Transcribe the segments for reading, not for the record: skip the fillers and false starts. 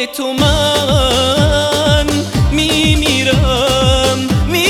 تو من میمیرم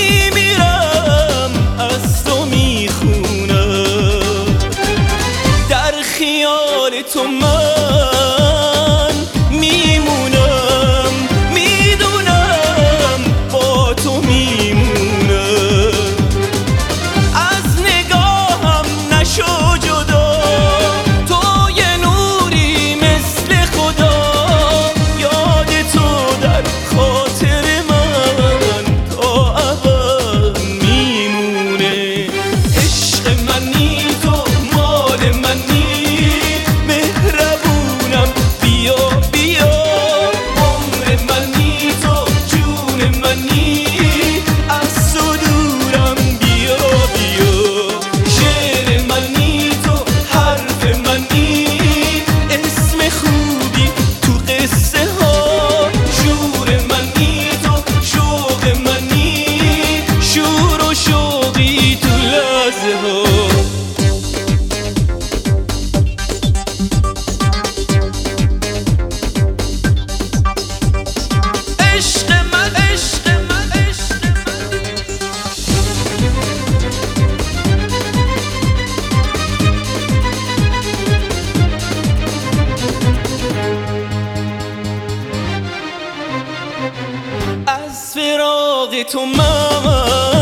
از تو میخونم، در خیال تو من میمونم، میدونم با تو میمونم. از نگاهم نشو جدا، تو یه نوری مثل خدا، یاد تو در خاطر من تا ابد میمونه. عشق منی تو مال منی، مهربونم بیا بیا، عمر منی تو جون منی، از تو دورم بیا بیا. شعر منی تو حرف منی، اسم خوبی تو قصه ها، شور منی تو شوق منی، شور و شوقی تو لحظه ها. عشق من عشق من عشق من. از فراق تو من